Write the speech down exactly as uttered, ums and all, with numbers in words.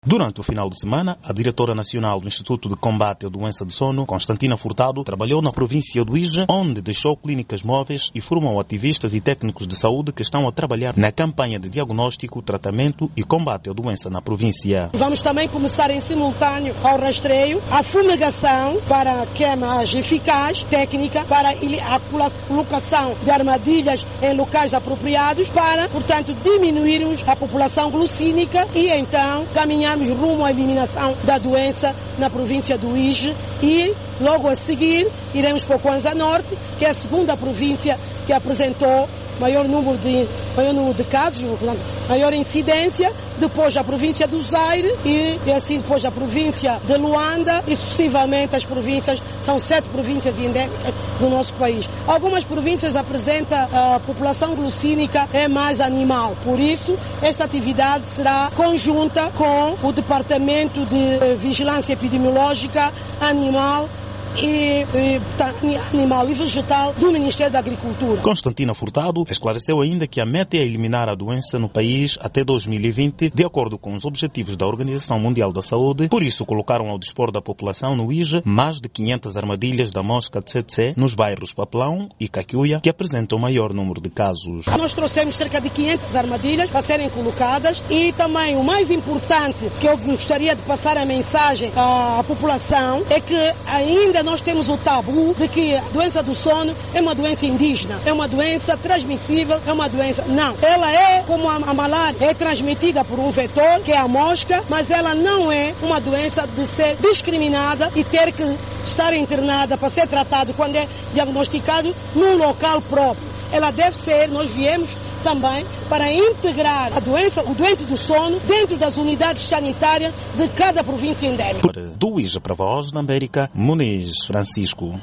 Durante o final de semana, a diretora nacional do Instituto de Combate à Doença do Sono, Constantina Furtado, trabalhou na província do Ije, onde deixou clínicas móveis e formou ativistas e técnicos de saúde que estão a trabalhar na campanha de diagnóstico, tratamento e combate à doença na província. Vamos também começar em simultâneo ao rastreio, a fumigação para que é mais eficaz, técnica, para a colocação de armadilhas em locais apropriados para, portanto, diminuirmos a população glucínica e então caminhar rumo à eliminação da doença na província do Ije e logo a seguir iremos para o Kwanza Norte, que é a segunda província que apresentou maior número de, maior número de casos, maior incidência, depois a província do Zaire e, e assim depois a província de Luanda e sucessivamente as províncias, são sete províncias endêmicas do nosso país. Algumas províncias apresentam a população glucínica é mais animal, por isso esta atividade será conjunta com o Departamento de Vigilância Epidemiológica Animal E, e animal e vegetal do Ministério da Agricultura. Constantina Furtado esclareceu ainda que a meta é eliminar a doença no país até dois mil e vinte, de acordo com os objetivos da Organização Mundial da Saúde. Por isso, colocaram ao dispor da população no Ije mais de quinhentas armadilhas da mosca tsetse nos bairros Papelão e Caquiuia, que apresentam o maior número de casos. Nós trouxemos cerca de quinhentas armadilhas para serem colocadas e também o mais importante que eu gostaria de passar a mensagem à população é que ainda nós temos o tabu de que a doença do sono é uma doença indígena, é uma doença transmissível, é uma doença... Não, ela é como a, a malária, é transmitida por um vetor, que é a mosca, mas ela não é uma doença de ser discriminada e ter que estar internada para ser tratado quando é diagnosticado num local próprio. Ela deve ser, nós viemos também para integrar a doença, o doente do sono, dentro das unidades sanitárias de cada província endêmica. Do Ije para a Voz da América, Muniz Francisco.